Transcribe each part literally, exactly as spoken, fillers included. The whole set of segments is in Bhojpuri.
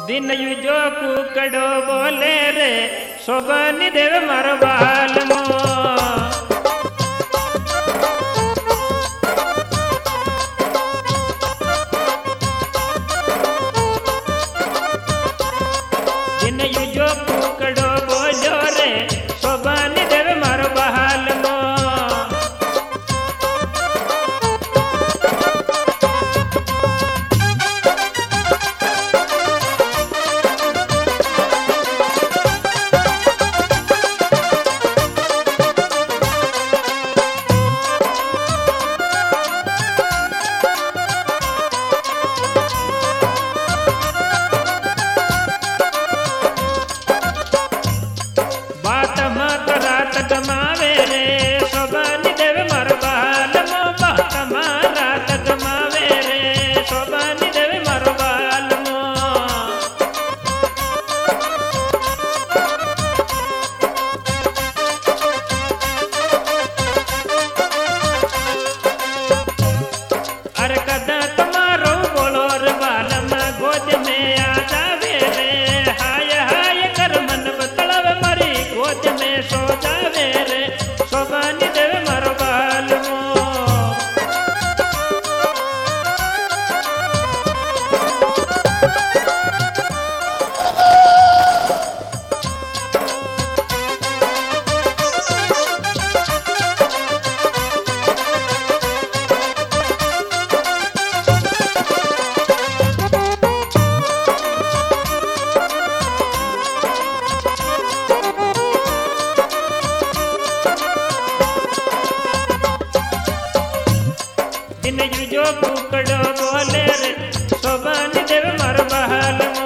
दिन युजो कुकड़ो बोले रे शोभनी देव मारो बाल मो दिन युजो कुकड़ो बोलो रे शोभनी देव मारो बाल मो गमावे रे शोभनी देव मारो बाल मो बात रात गमावे रे शोभनी देव मारो बाल मो अरे कदा तुम्हारो बोलो रे बाल में गोद में आ जावे रे हाय हाय कर मन बतलावे मारी गोद में सो जावे रे शोभनी देव मारो बाल मो दिन युजो कुकड़ो बोले रे शोभनी देव मारो बाल मो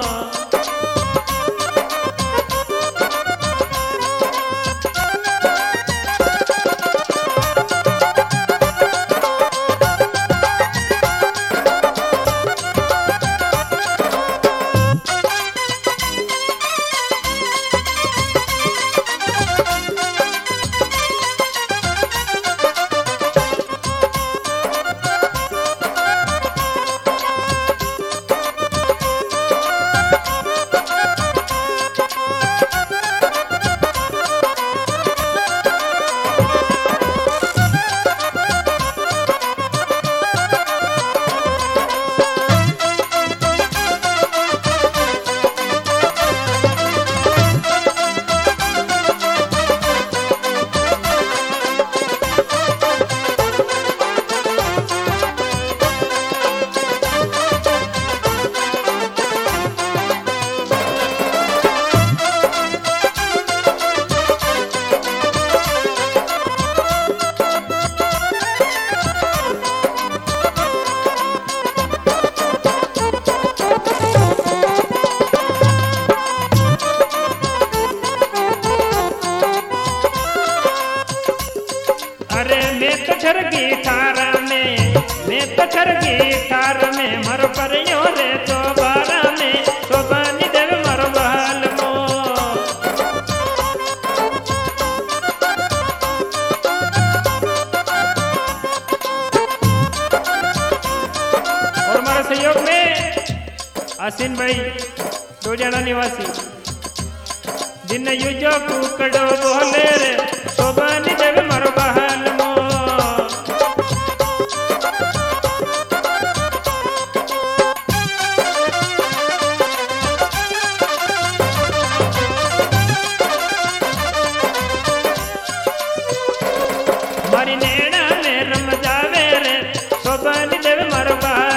अरे मैं तो छर गिटार में मैं तो छर गिटार में मर पर यो रे तो बारा में शोभनी देव मारो बाल मो और हमारे सहयोग में आसिन भाई दो जना निवासी दिन युजो कुकड़ो बोले रे शोभनी देव मारो बाल मो मारी नैना में रम जावे रे शोभनी देव मारो बाल